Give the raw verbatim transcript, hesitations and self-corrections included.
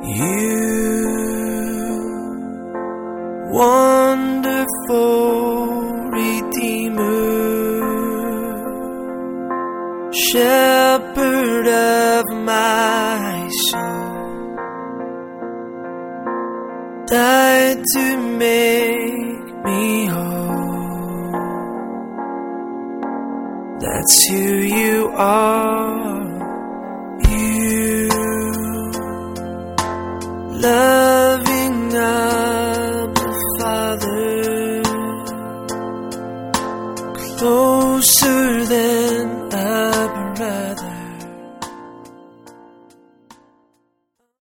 You, wonderful Redeemer, Shepherd of my soul, died to make me whole. That's who you are. You, loving Abba Father, closer than